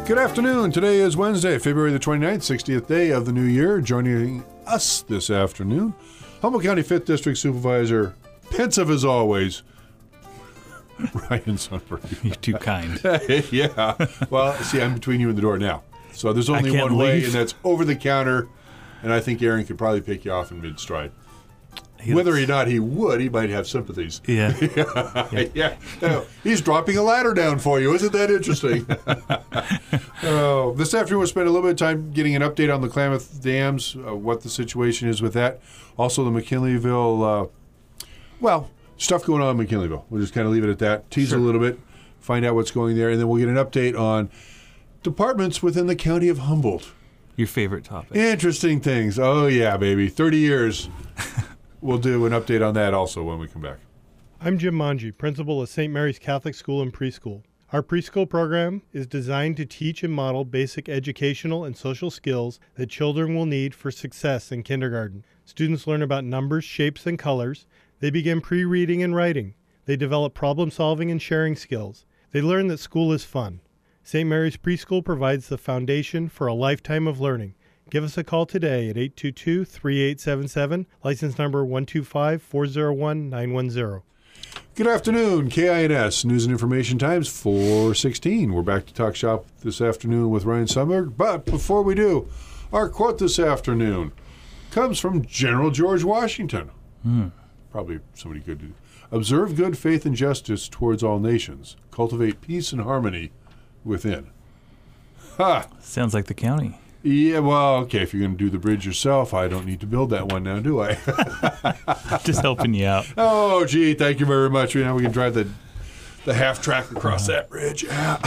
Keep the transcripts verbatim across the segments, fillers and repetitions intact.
Good afternoon. Today is Wednesday, February the twenty-ninth, sixtieth day of the new year. Joining us this afternoon, Humboldt County fifth District Supervisor, pensive as always, Ryan Sundberg. You're too kind. Yeah. Well, see, I'm between you and the door now. So there's only one leave. way, and that's over the counter. And I think Aaron could probably pick you off in mid-stride. He Whether looks... or not he would, he might have sympathies. Yeah. yeah. yeah. yeah. No, he's dropping a ladder down for you. Isn't that interesting? uh, this afternoon we'll spend a little bit of time getting an update on the Klamath dams, uh, what the situation is with that. Also the McKinleyville, uh, well, stuff going on in McKinleyville. We'll just kind of leave it at that. Tease sure. a little bit, find out what's going there, and then we'll get an update on departments within the county of Humboldt. Your favorite topic. Interesting things. Oh, yeah, baby. thirty years. We'll do an update on that also when we come back. I'm Jim Manji, principal of Saint Mary's Catholic School and Preschool. Our preschool program is designed to teach and model basic educational and social skills that children will need for success in kindergarten. Students learn about numbers, shapes, and colors. They begin pre-reading and writing. They develop problem-solving and sharing skills. They learn that school is fun. Saint Mary's Preschool provides the foundation for a lifetime of learning. Give us a call today at eight two two, three eight seven seven, license number one two five, four zero one, nine one zero. Good afternoon, K I N S News and Information Times, four sixteen. We're back to Talk Shop this afternoon with Ryan Sundberg. But before we do, our quote this afternoon comes from General George Washington. Hmm. Probably somebody good to observe good faith and justice towards all nations. Cultivate peace and harmony within. Ha! Sounds like the county. Yeah, well, okay, if you're going to do the bridge yourself, I don't need to build that one now, do I? Just helping you out. Oh, gee, thank you very much. Now we can drive the the half track across that bridge. Yeah.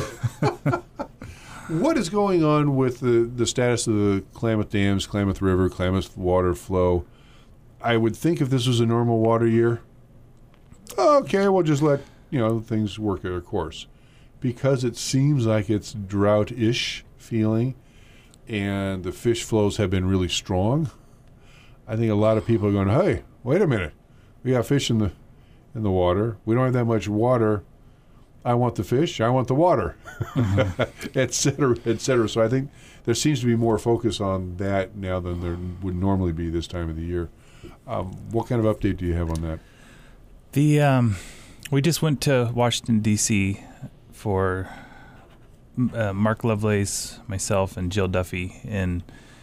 What is going on with the, the status of the Klamath Dams, Klamath River, Klamath water flow? I would think if this was a normal water year, okay, we'll just let, you know, things work their course. Because it seems like it's drought-ish feeling, and the fish flows have been really strong, I think a lot of people are going, hey, wait a minute. We got fish in the in the water. We don't have that much water. I want the fish. I want the water, mm-hmm. et cetera, et cetera. So I think there seems to be more focus on that now than there would normally be this time of the year. Um, what kind of update do you have on that? The um, we just went to Washington, D C for uh, Mark Lovelace, myself, and Jill Duffy. And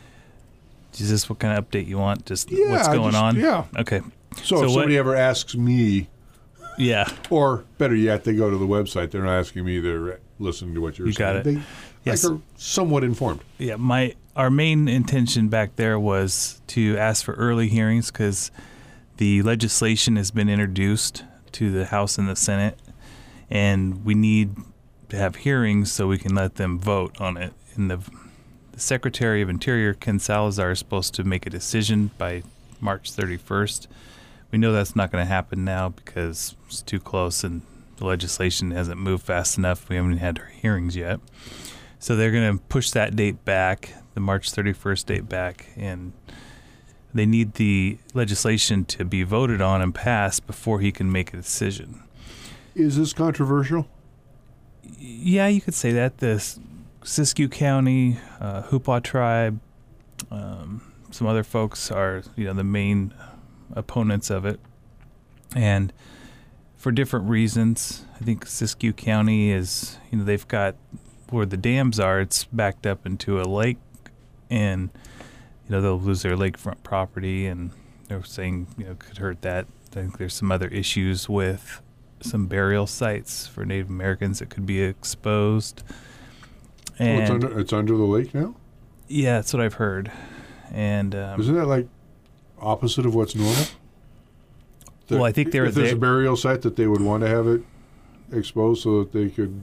is this what kind of update you want? Just yeah, what's going just, on? Yeah. Okay. So, so if somebody what, ever asks me, yeah, or better yet, they go to the website. They're not asking me; they're listening to what you're you saying. Got it. They yes. like, are somewhat informed. Yeah, my our main intention back there was to ask for early hearings because the legislation has been introduced to the House and the Senate, and we need to have hearings so we can let them vote on it. And the, the Secretary of Interior, Ken Salazar, is supposed to make a decision by March thirty-first. We know that's not going to happen now because it's too close and the legislation hasn't moved fast enough. We haven't had our hearings yet. So they're going to push that date back, the March thirty-first date back, and they need the legislation to be voted on and passed before he can make a decision. Is this controversial? Yeah, you could say that. The Siskiyou County, uh, Hupa tribe, um, some other folks are, you know, the main opponents of it, and for different reasons. I think Siskiyou County is, you know, they've got where the dams are, it's backed up into a lake, and you know they'll lose their lakefront property, and they're saying, you know, could hurt that. I think there's some other issues with some burial sites for Native Americans that could be exposed. And oh, it's under it's under the lake now? Yeah, that's what I've heard. And um, isn't that like opposite of what's normal? That well, I think there if there's a burial site that they would want to have it exposed so that they could.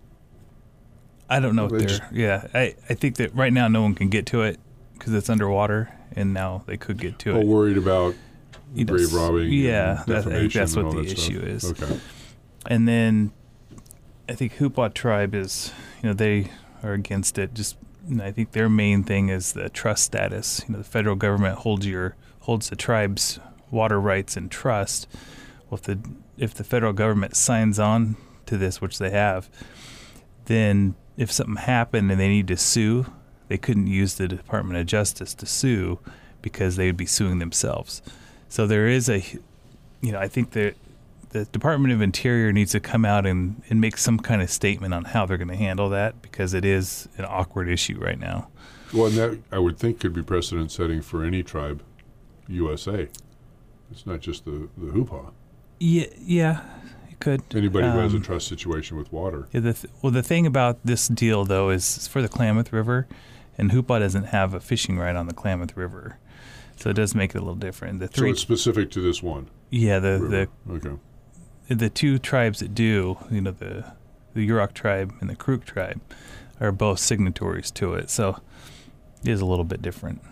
I don't know they what they're. just, yeah, I, I think that right now no one can get to it because it's underwater, and now they could get to oh, it. worried about you know, grave robbing. Yeah, and that, I think that's and what all the that issue stuff. is. Okay. And then I think Hupa tribe is, you know, they are against it. Just, you know, I think their main thing is the trust status. You know, the federal government holds your holds the tribe's water rights in trust. Well, if the if the federal government signs on to this, which they have, then if something happened and they need to sue, they couldn't use the Department of Justice to sue because they would be suing themselves. So there is a, you know, I think that the Department of Interior needs to come out and, and make some kind of statement on how they're going to handle that, because it is an awkward issue right now. Well, and that, I would think, could be precedent-setting for any tribe, U S A. It's not just the, the Hoopa. Yeah, yeah, it could. Anybody who has a Um, trust situation with water. Yeah, the th- well, the thing about this deal, though, is it's for the Klamath River, and Hoopa doesn't have a fishing right on the Klamath River. So it does make it a little different. The So three, it's specific to this one yeah, the, river. Okay. the the two tribes that do, you know, the the Yurok tribe and the Karuk tribe, are both signatories to it. So it is a little bit different.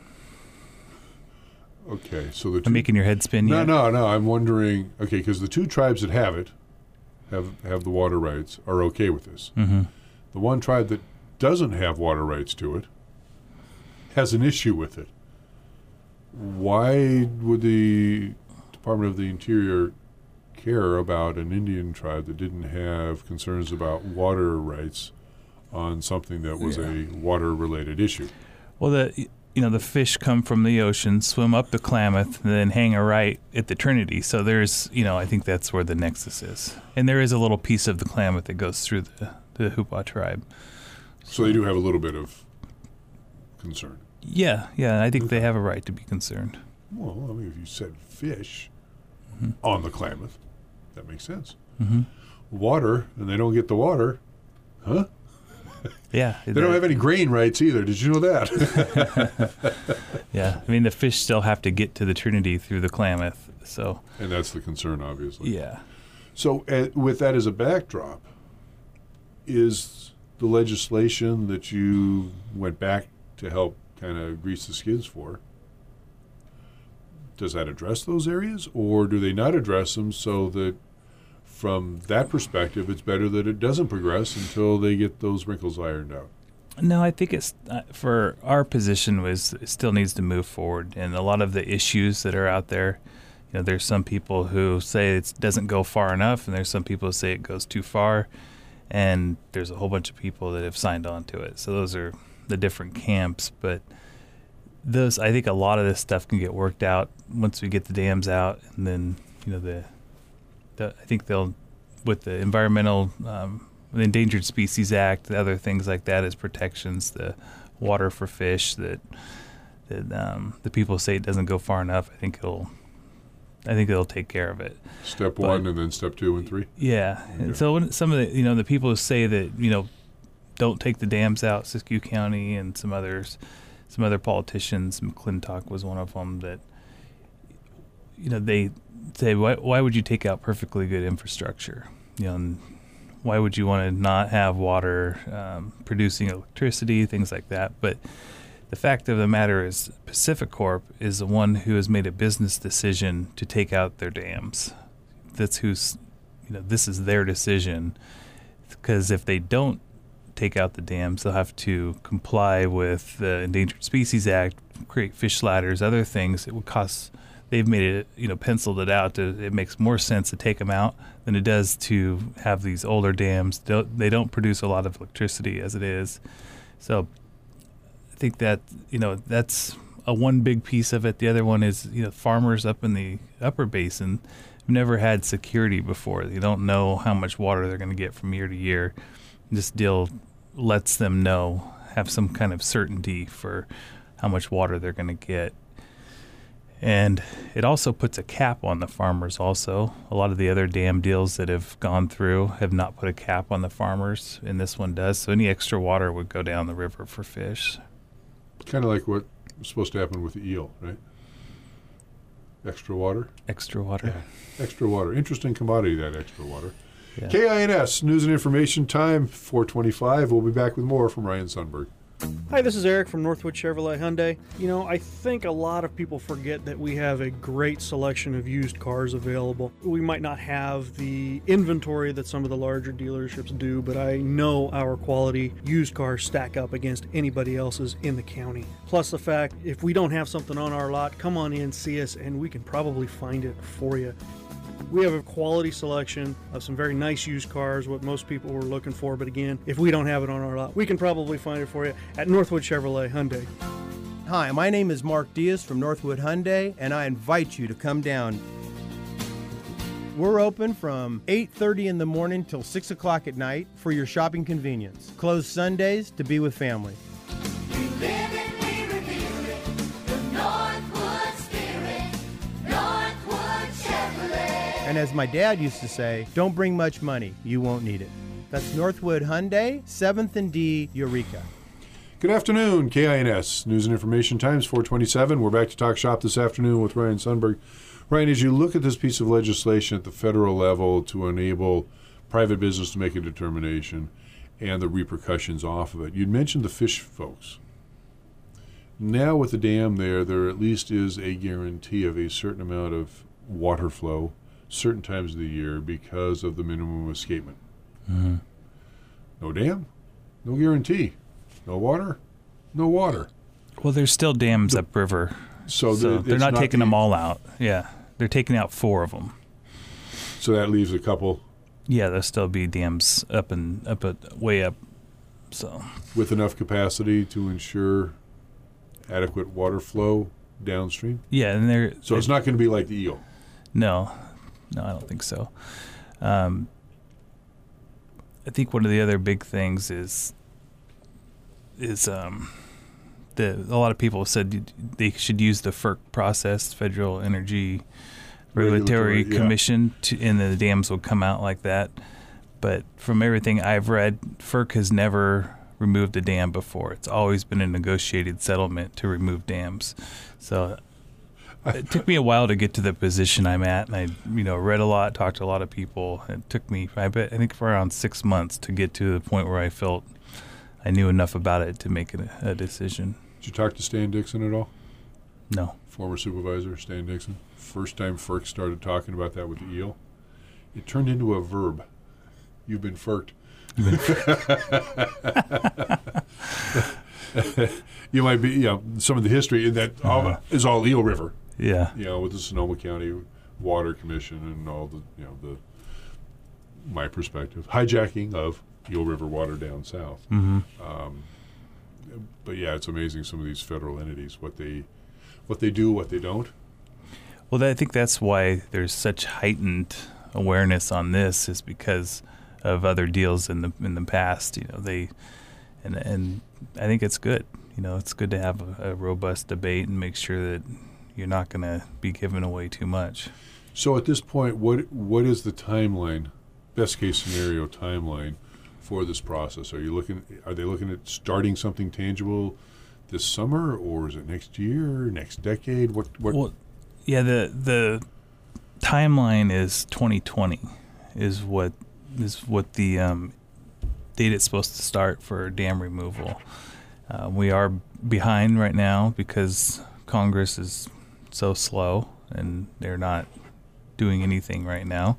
Okay, so the I'm two, making your head spin. no, yet? no, no. I'm wondering. Okay, because the two tribes that have it, have have the water rights, are okay with this. Mm-hmm. The one tribe that doesn't have water rights to it has an issue with it. Why would the Department of the Interior care about an Indian tribe that didn't have concerns about water rights on something that was Yeah. a water-related issue? Well, the you know the fish come from the ocean, swim up the Klamath, and then hang a right at the Trinity. So there's, you know, I think that's where the nexus is, and there is a little piece of the Klamath that goes through the the Hoopa tribe. So they do have a little bit of concern. Yeah, yeah, I think they have a right to be concerned. Well, I mean, if you said fish Mhm. on the Klamath, that makes sense. Mm-hmm. Water, and they don't get the water, huh? Yeah, They don't have any grain rights either. Did you know that? Yeah, I mean the fish still have to get to the Trinity through the Klamath. So And that's the concern, obviously. yeah, So, uh, with that as a backdrop, is the legislation that you went back to help kind of grease the skids for, does that address those areas, or do they not address them so that from that perspective it's better that it doesn't progress until they get those wrinkles ironed out? no, I think it's uh, for our position was it still needs to move forward, and a lot of the issues that are out there. You know, there's some people who say it doesn't go far enough, and there's some people who say it goes too far, and there's a whole bunch of people that have signed on to it. So those are the different camps, but those I think a lot of this stuff can get worked out once we get the dams out, and then you know the, the I think they'll with the environmental um, the Endangered Species Act, the other things like that as protections, the water for fish that that um, the people say it doesn't go far enough. I think it'll I think it'll take care of it. Step But- one and then step two and three? Yeah, Okay. and so when some of the you know the people who say that you know don't take the dams out, Siskiyou County and some others, some other politicians, McClintock was one of them, that you know they say why why would you take out perfectly good infrastructure? You know, and why would you want to not have water um, producing electricity, things like that? But the fact of the matter is, Pacific Corp is the one who has made a business decision to take out their dams. That's who's, you know, this is their decision. Because if they don't take out the dams, they'll have to comply with the Endangered Species Act, create fish ladders, other things. It would cost. They've made it, you know, penciled it out. To, it makes more sense to take them out than it does to have these older dams. Don't, they don't produce a lot of electricity as it is. So I think that, you know, that's a one big piece of it. The other one is, you know, farmers up in the upper basin have never had security before. They don't know how much water they're going to get from year to year. This deal lets them know, have some kind of certainty for how much water they're going to get. And it also puts a cap on the farmers also. A lot of the other dam deals that have gone through have not put a cap on the farmers, and this one does. So any extra water would go down the river for fish. Kind of like what was supposed to happen with the eel, right? Extra water? Extra water. Extra water. Interesting commodity, that extra water. Yeah. K I N S, News and Information Time, four twenty-five. We'll be back with more from Ryan Sundberg. Hi, this is Eric from Northwood Chevrolet Hyundai. You know, I think a lot of people forget that we have a great selection of used cars available. We might not have the inventory that some of the larger dealerships do, but I know our quality used cars stack up against anybody else's in the county. Plus the fact, if we don't have something on our lot, come on in, see us, and we can probably find it for you. We have a quality selection of some very nice used cars, what most people were looking for. But again, if we don't have it on our lot, we can probably find it for you at Northwood Chevrolet Hyundai. Hi, my name is Mark Diaz from Northwood Hyundai, and I invite you to come down. We're open from eight thirty in the morning till six o'clock at night for your shopping convenience. Closed Sundays to be with family. We live it, we reveal it, the Northwood spirit, Northwood Chevrolet. And as my dad used to say, don't bring much money, you won't need it. That's Northwood Hyundai, seventh and D, Eureka. Good afternoon, K I N S News and Information Times, four twenty-seven. We're back to talk shop this afternoon with Ryan Sundberg. Ryan, as you look at this piece of legislation at the federal level to enable private business to make a determination and the repercussions off of it, you'd mentioned the fish folks. Now with the dam there, there at least is a guarantee of a certain amount of water flow certain times of the year because of the minimum escapement. Mm-hmm. No dam, no guarantee. No water, no water. Well, there's still dams the, upriver, so, so the, they're not, not taking the, them all out. Yeah, they're taking out four of them. So that leaves a couple. Yeah, there'll still be dams up and up, at, way up. So with enough capacity to ensure adequate water flow downstream. Yeah, and they're so it's not going to be like the eel. No, no, I don't think so. Um, I think one of the other big things is. is um, the a lot of people said they should use the F E R C process, Federal Energy Regulatory, Regulatory Commission, yeah. to, and the dams will come out like that. But from everything I've read, F E R C has never removed a dam before. It's always been a negotiated settlement to remove dams. So it took me a while to get to the position I'm at, and I, you know, read a lot, talked to a lot of people. It took me, I bet, I think, for around six months to get to the point where I felt I knew enough about it to make a, a decision. Did you talk to Stan Dixon at all? No. Former supervisor, Stan Dixon. First time F E R C started talking about that with the eel, it turned into a verb. You've been F E R C'd. You might be, you know, some of the history in that uh-huh. all, is all Eel River. Yeah. You know, with the Sonoma County Water Commission and all the, you know, the, my perspective, hijacking of Eel River water down south. Mm-hmm. Um, but yeah, it's amazing some of these federal entities, what they, what they do, what they don't. Well, I think that's why there's such heightened awareness on this, is because of other deals in the in the past. You know, they, and and I think it's good. You know, it's good to have a, a robust debate and make sure that you're not going to be giving away too much. So at this point, what what is the timeline, best case scenario timeline for this process? Are you looking? Are they looking at starting something tangible this summer, or is it next year, next decade? What? What? Well, yeah, the the timeline is twenty twenty, is what is what the um, date it's supposed to start for dam removal. Uh, we are behind right now because Congress is so slow and they're not doing anything right now.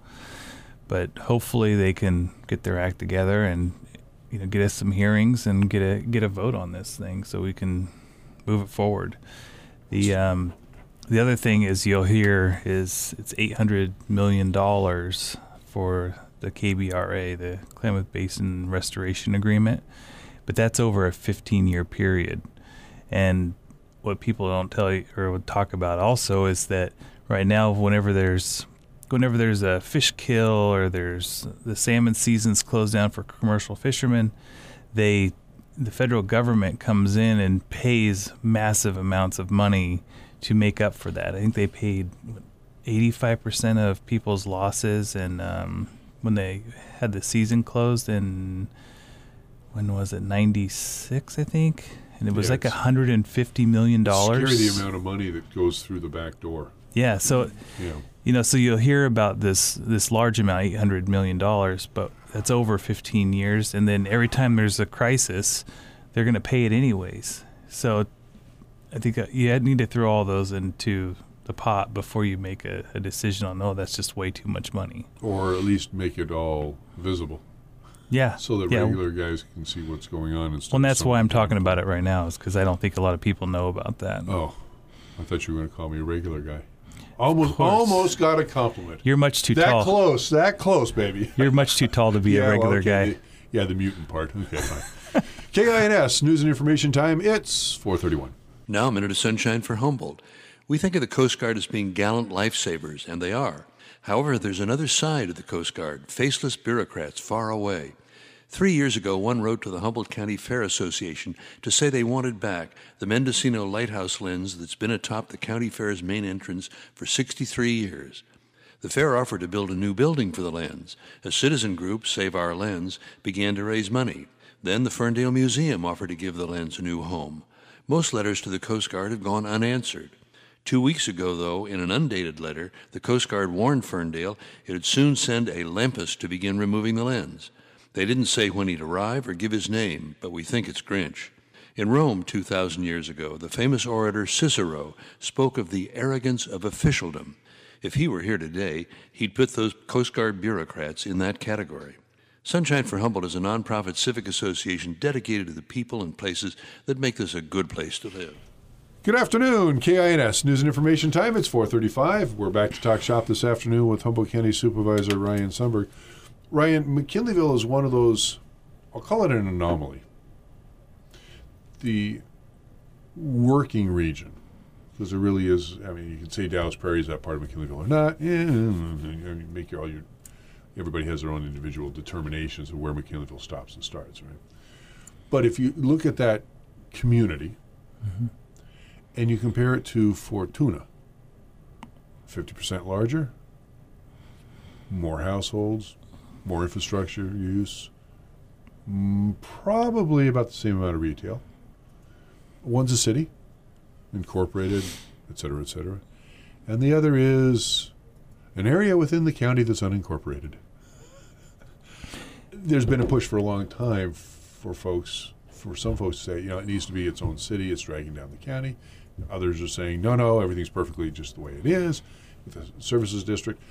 But hopefully they can get their act together and, you know, get us some hearings and get a get a vote on this thing so we can move it forward. The um, the other thing is you'll hear is it's eight hundred million dollars for the K B R A, the Klamath Basin Restoration Agreement, but that's over a fifteen-year period. And what people don't tell you or would talk about also is that right now, whenever there's whenever there's a fish kill or there's the salmon season's closed down for commercial fishermen, they the federal government comes in and pays massive amounts of money to make up for that. I think they paid eighty-five percent of people's losses, and um, when they had the season closed in, when was it, ninety-six, I think? And it was yeah, like one hundred fifty million dollars. Scary the amount of money that goes through the back door. Yeah, so, yeah. you know, so you'll hear about this this large amount, eight hundred million dollars, but that's over fifteen years. And then every time there's a crisis, they're going to pay it anyways. So I think you need to throw all those into the pot before you make a, a decision on, oh, that's just way too much money. Or at least make it all visible. Yeah. So that yeah. regular guys can see what's going on. Well, and that's why I'm talking about it right now, is because I don't think a lot of people know about that. Oh, I thought you were going to call me a regular guy. Almost, course. almost got a compliment. You're much too that tall. close, that close, baby. You're much too tall to be Yeah, a regular well, okay, guy. the- yeah, the mutant part. Okay, fine. K I N S, News and Information Time. It's four thirty-one. Now a minute of sunshine for Humboldt. We think of the Coast Guard as being gallant lifesavers, and they are. However, there's another side of the Coast Guard, faceless bureaucrats far away. Three years ago, one wrote to the Humboldt County Fair Association to say they wanted back the Mendocino Lighthouse lens that's been atop the county fair's main entrance for sixty-three years. The fair offered to build a new building for the lens. A citizen group, Save Our Lens, began to raise money. Then the Ferndale Museum offered to give the lens a new home. Most letters to the Coast Guard have gone unanswered. Two weeks ago, though, in an undated letter, the Coast Guard warned Ferndale it would soon send a Lempus to begin removing the lens. They didn't say when he'd arrive or give his name, but we think it's Grinch. In Rome two thousand years ago, the famous orator Cicero spoke of the arrogance of officialdom. If he were here today, he'd put those Coast Guard bureaucrats in that category. Sunshine for Humboldt is a nonprofit civic association dedicated to the people and places that make this a good place to live. Good afternoon, K I N S News and Information Time. It's four thirty-five. We're back to talk shop this afternoon with Humboldt County Supervisor Ryan Sundberg. Ryan, McKinleyville is one of those, I'll call it an anomaly. The working region, because there really is, I mean, you can say Dallas Prairie is that part of McKinleyville or not. Yeah, you make your, all your, everybody has their own individual determinations of where McKinleyville stops and starts, right? But if you look at that community, mm-hmm. and you compare it to Fortuna, fifty percent larger, more households, more infrastructure use, mm, probably about the same amount of retail. One's a city, incorporated, et cetera, et cetera. And the other is an area within the county that's unincorporated. There's been a push for a long time for folks, for some folks to say, you know, it needs to be its own city, it's dragging down the county. Others are saying, no, no, everything's perfectly just the way it is, with the services district.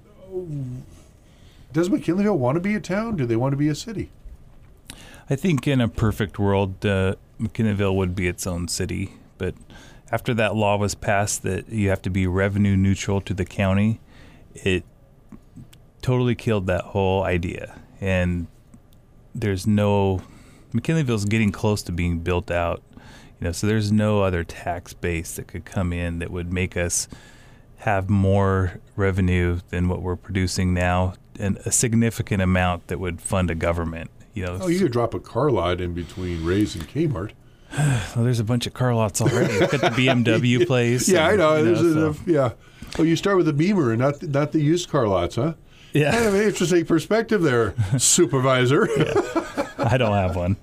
Does McKinleyville want to be a town? Do they want to be a city? I think in a perfect world, uh, McKinleyville would be its own city. But after that law was passed that you have to be revenue neutral to the county, it totally killed that whole idea. And there's no McKinleyville's getting close to being built out, you know. So there's no other tax base that could come in that would make us have more revenue than what we're producing now, and a significant amount that would fund a government. You know, oh, you could drop a car lot in between Ray's and Kmart. well, there's a bunch of car lots already. Look at the B M W place. Yeah, and, I know. you know, There's so- a, yeah. Oh, you start with the Beamer and not not the used car lots, huh? Yeah. Kind of an interesting perspective there, Supervisor. I don't have one.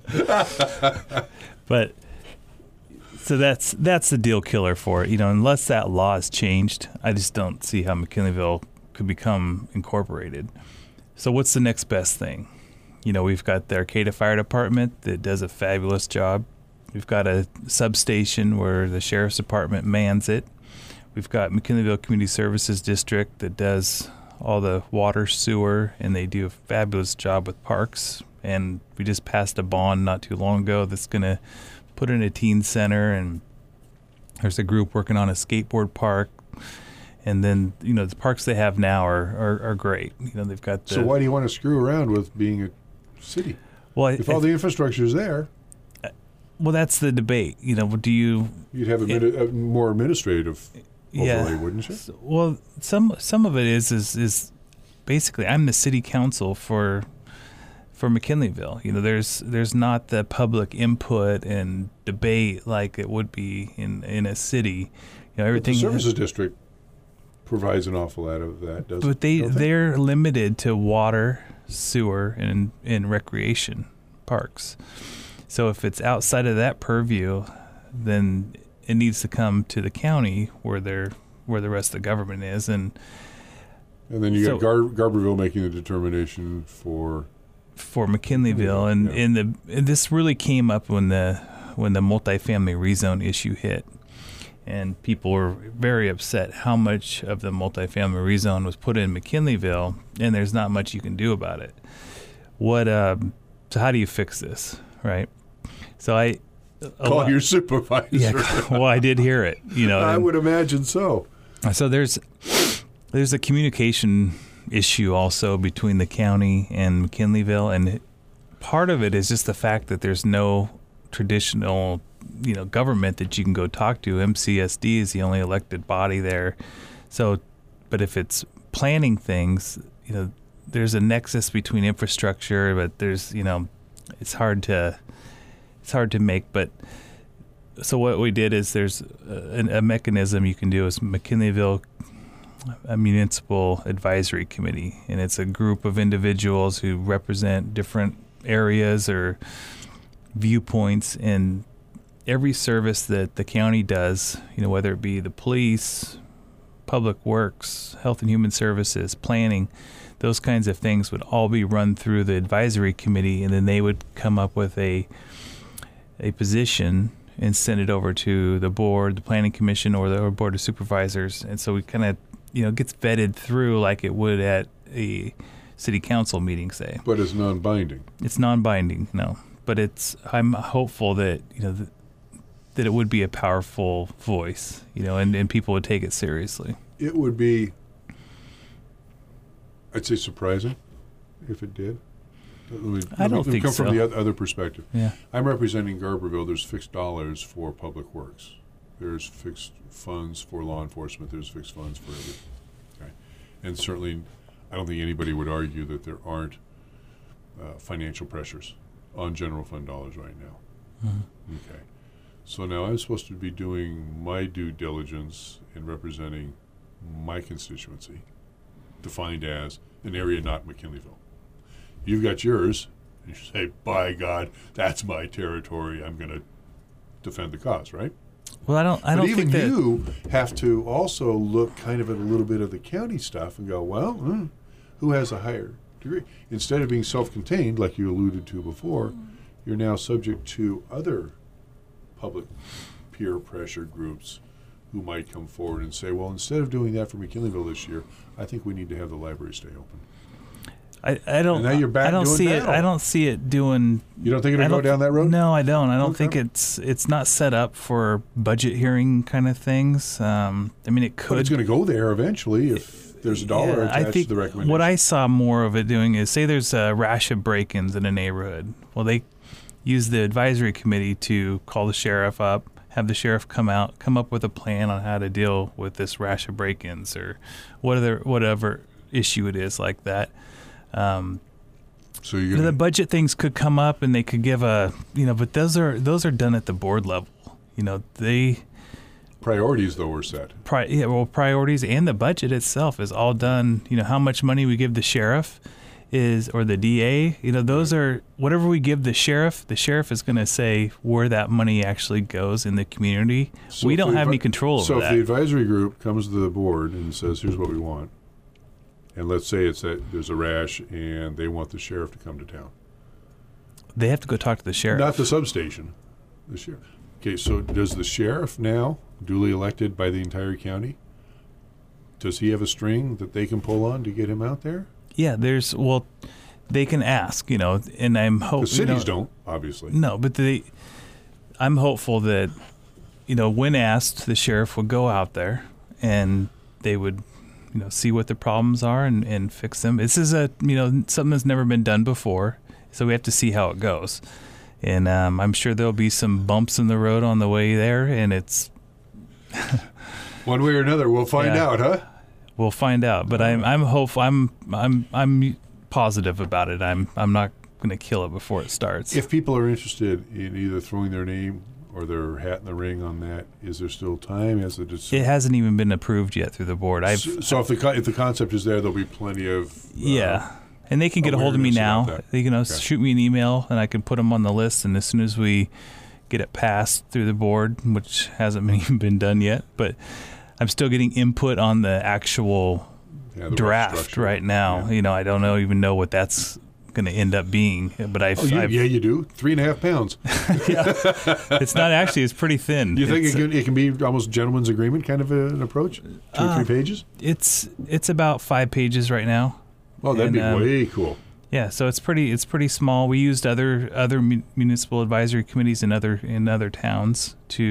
But so that's that's the deal killer for it. You know, unless that law is changed, I just don't see how McKinleyville could become incorporated. So what's the next best thing? You know, we've got the Arcata Fire Department that does a fabulous job. We've got a substation where the Sheriff's Department mans it. We've got McKinleyville Community Services District that does all the water, sewer, and they do a fabulous job with parks. And we just passed a bond not too long ago that's going to put in a teen center, and there's a group working on a skateboard park. And then, you know, the parks they have now are, are, are great. You know, they've got the... So why do you want to screw around with being a city? Well, I, if all I, the infrastructure is there, well, that's the debate. You know, do you... you'd have a, it, mini- a more administrative overlay, yeah, wouldn't you? So, well, some some of it is is is basically I'm the city council for for McKinleyville. You know, there's there's not the public input and debate like it would be in, in a city. You know, everything. But the services district provides an awful lot of that, doesn't But they, don't they they're limited to water, sewer, and, and recreation parks. So if it's outside of that purview, then it needs to come to the county where they're where the rest of the government is. And And then you so, got Gar- Garberville making the determination for for McKinleyville, and yeah. in the and this really came up when the when the multifamily rezone issue hit. And people were very upset how much of the multifamily rezone was put in McKinleyville, and there's not much you can do about it. What? Um, so how do you fix this, right? So I call lot, your supervisor. Yeah, well, I did hear it. You know, I and, would imagine so. So there's there's a communication issue also between the county and McKinleyville, and part of it is just the fact that there's no traditional, you know, government that you can go talk to. M C S D is the only elected body there. So, but if it's planning things, you know, there's a nexus between infrastructure, but there's, you know, it's hard to it's hard to make. But so what we did is there's a, a mechanism you can do is McKinleyville a Municipal Advisory Committee, and it's a group of individuals who represent different areas or viewpoints, and every service that the county does, you know, whether it be the police, public works, health and human services, planning, those kinds of things would all be run through the advisory committee, and then they would come up with a a position and send it over to the board, the planning commission, or the or board of supervisors. And so we kind of, you know, it gets vetted through like it would at a city council meeting, say. But it's non-binding. It's non-binding, no. But it's, I'm hopeful that, you know, that, that it would be a powerful voice, you know, and, and people would take it seriously. It would be, I'd say, surprising if it did. Let me, I don't let me think come so. from the oth- other perspective. Yeah. I'm representing Garberville. There's fixed dollars for public works. There's fixed funds for law enforcement. There's fixed funds for everything. Okay. And certainly, I don't think anybody would argue that there aren't uh, financial pressures on general fund dollars right now. Mm-hmm. Okay. So now I'm supposed to be doing my due diligence in representing my constituency, defined as an area not McKinleyville. You've got yours, and you say, by God, that's my territory. I'm going to defend the cause, right? Well, I don't. I but don't even think that you have to also look kind of at a little bit of the county stuff and go, well, hmm, who has a higher degree? Instead of being self-contained, like you alluded to before, you're now subject to other public peer pressure groups who might come forward and say, well, instead of doing that for McKinleyville this year, I think we need to have the library stay open. I, I don't. And now you're back I don't doing see it. battle. I don't see it doing. You don't think I it'll don't go down that road? No, I don't. I don't Okay. think it's it's not set up for budget hearing kind of things. Um, I mean, it But could. it's going to go there eventually if there's a dollar Yeah, attached I think to the recommendation. what I saw more of it doing is, say there's a rash of break-ins in a neighborhood. Well, they use the advisory committee to call the sheriff up, have the sheriff come out, come up with a plan on how to deal with this rash of break-ins or whatever whatever issue it is like that. Um, so you you're know, gonna, the budget things could come up and they could give a, you know, but those are those are done at the board level. You know, they priorities, though, are set. pri- yeah, well, priorities and the budget itself is all done. You know, how much money we give the sheriff is, or the D A. You know, those are whatever we give the sheriff. The sheriff is going to say where that money actually goes in the community. So we if don't the have advi- any control over So that. if the advisory group comes to the board and says, here's what we want, and let's say it's that there's a rash and they want the sheriff to come to town. They have to go talk to the sheriff. Not the substation, the sheriff. Okay, so does the sheriff now, duly elected by the entire county, does he have a string that they can pull on to get him out there? Yeah, there's well, they can ask, you know, and I'm hoping The cities don't, obviously. No, but they, I'm hopeful that, you know, when asked, the sheriff would go out there and they would, you know, see what the problems are and, and fix them. This is a, you know, something that's never been done before, so we have to see how it goes. And um, I'm sure there'll be some bumps in the road on the way there, and it's One way or another, we'll find Yeah. out, huh? we'll find out. But I'm I'm hopeful. I'm I'm I'm positive about it. I'm I'm not going to kill it before it starts. If people are interested in either throwing their name or their hat in the ring on that, is there still time? Has it just it hasn't even been approved yet through the board. I've so, so if the co- if the concept is there, there'll be plenty of uh, Yeah. And they can get a hold of me awareness now. about that. They can uh, Okay. shoot me an email, and I can put them on the list. And as soon as we get it passed through the board, which hasn't even been deen yet, but I'm still getting input on the actual yeah, the rough draft structure. right now. Yeah. You know, I don't know even know what that's going to end up being, but I've, Oh, you, I've yeah, you do. Three and a half pounds. it's not actually. It's pretty thin. Do you think it it's, can, it can be almost gentleman's agreement kind of a, an approach? Two or Uh, three pages? it's it's about five pages right now. Oh, that'd and, be um, way cool. Yeah, so it's pretty it's pretty small. We used other other mu- municipal advisory committees in other in other towns to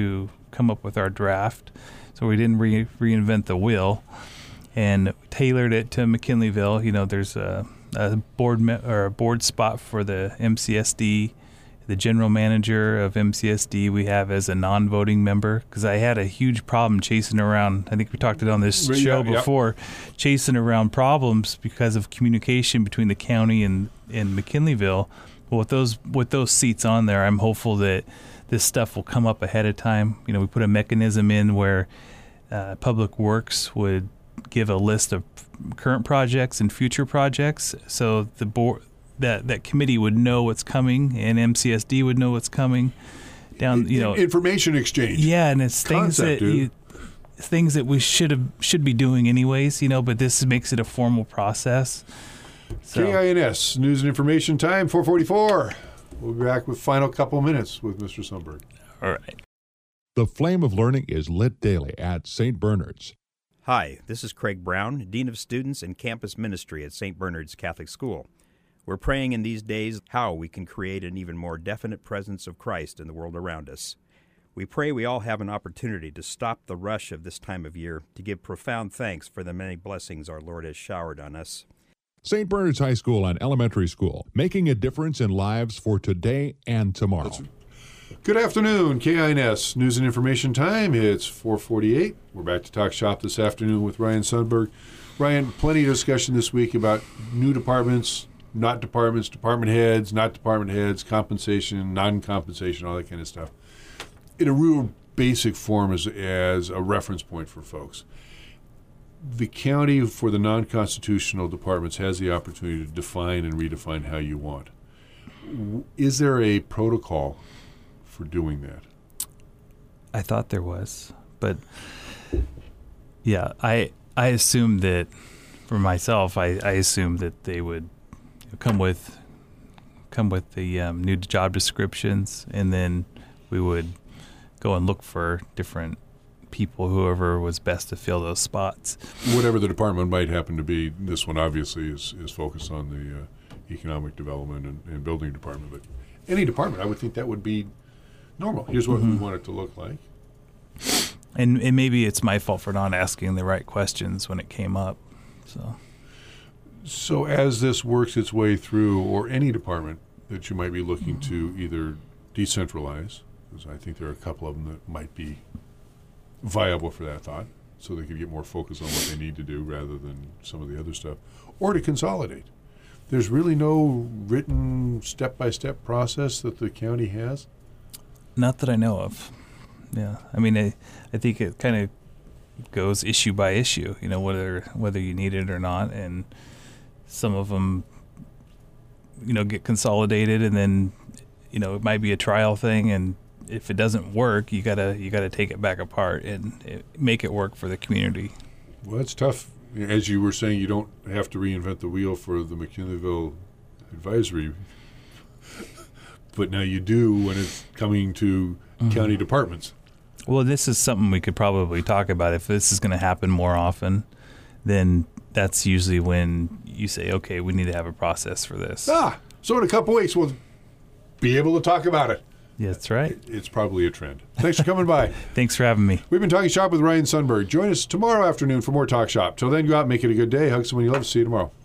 come up with our draft. So we didn't re- reinvent the wheel, and tailored it to McKinleyville. You know, there's a, a board me- or a board spot for the M C S D. The general manager of M C S D we have as a non-voting member, because I had a huge problem chasing around. I think we talked it on this Yeah, show yep. before, chasing around problems because of communication between the county and, and McKinleyville. Well, with those with those seats on there, I'm hopeful that this stuff will come up ahead of time. You know, we put a mechanism in where uh, Public Works would give a list of current projects and future projects, so the board. That, that committee would know what's coming, and M C S D would know what's coming down. You know, information exchange. Yeah, and it's things Concept, that you, things that we should have should be doing anyways. You know, but this makes it a formal process. So. K I N S News and Information Time, four forty-four. We'll be back with final couple minutes with Mister Sundberg. All right. The flame of learning is lit daily at Saint Bernard's. Hi, this is Craig Brown, Dean of Students and Campus Ministry at Saint Bernard's Catholic School. We're praying in these days how we can create an even more definite presence of Christ in the world around us. We pray we all have an opportunity to stop the rush of this time of year to give profound thanks for the many blessings our Lord has showered on us. Saint Bernard's High School and Elementary School, making a difference in lives for today and tomorrow. That's, good afternoon, K I N S News and Information Time. It's four forty-eight. We're back to Talk Shop this afternoon with Ryan Sundberg. Ryan, plenty of discussion this week about new departments, not departments, department heads, not department heads, compensation, non-compensation, all that kind of stuff. In a real basic form as, as a reference point for folks. The county, for the non-constitutional departments, has the opportunity to define and redefine how you want. Is there a protocol for doing that? I thought there was, but yeah, I I assumed that for myself, I, I assumed that they would come with come with the um, new job descriptions, and then we would go and look for different people, whoever was best to fill those spots. Whatever the department might happen to be, this one obviously is, is focused on the uh, economic development and, and building department. But any department, I would think that would be normal. Here's what mm-hmm. we want it to look like. And, and maybe it's my fault for not asking the right questions when it came up. So. So as this works its way through, or any department that you might be looking to either decentralize, because I think there are a couple of them that might be viable for that thought, so they could get more focus on what they need to do rather than some of the other stuff, or to consolidate. There's really no written step-by-step process that the county has? Not that I know of. Yeah. I mean, I, I think it kind of goes issue by issue, you know, whether whether you need it or not, and some of them, you know, get consolidated, and then, you know, it might be a trial thing, and if it doesn't work, you gotta you gotta take it back apart and it, make it work for the community. Well, it's tough. As you were saying, you don't have to reinvent the wheel for the McKinleyville advisory, but now you do when it's coming to mm-hmm. county departments. Well, this is something we could probably talk about. If this is going to happen more often, then that's usually when you say, okay, we need to have a process for this. Ah, so in a couple weeks, we'll be able to talk about it. Yeah, that's right. It's probably a trend. Thanks for coming by. Thanks for having me. We've been Talking Shop with Ryan Sundberg. Join us tomorrow afternoon for more Talk Shop. Till then, go out and make it a good day. Hug someone you love. See you tomorrow.